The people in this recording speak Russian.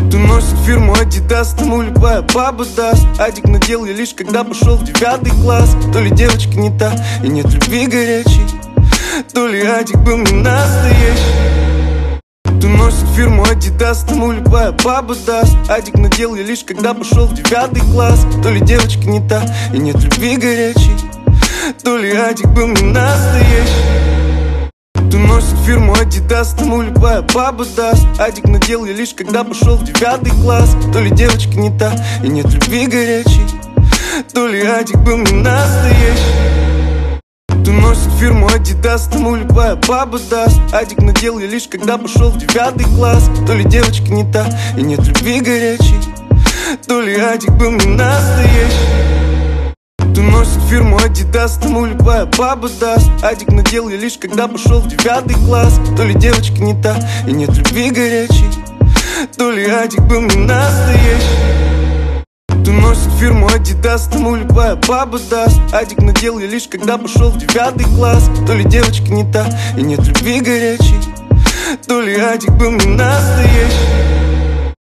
То носит фирму Adidas, тому любая баба даст. Адик надел я лишь когда пошел в 9 класс. То ли девочка не та и нет любви горячей, то ли Адик был не настоящий. То носит фирму Adidas, тому любая баба даст. Адик надел я лишь когда пошел в 9 класс. То ли девочка не та и нет любви горячей, то ли Адик был не настоящий. То носит фирму Adidas, тому любая баба даст. Адик надел я лишь когда пошел в 9 класс. То ли девочка не та и нет любви горячей, то ли Адик был не настоящий. То носит фирму Adidas, тому любая баба даст. Адик надел я лишь когда пошел в 9 класс. То ли девочка не та и нет любви горячей, то ли Адик был не настоящий. То носит фирму Adidas, тому любая баба даст. Адик надел я лишь когда пошел в 9 класс. То ли девочка не та и нет любви горячей, то ли Адик был не настоящий. То носит фирму Adidas, тому любая баба даст. Адик надел я лишь когда пошел в 9 класс. То ли девочка не та и нет любви горячей, то ли Адик был не настоящий.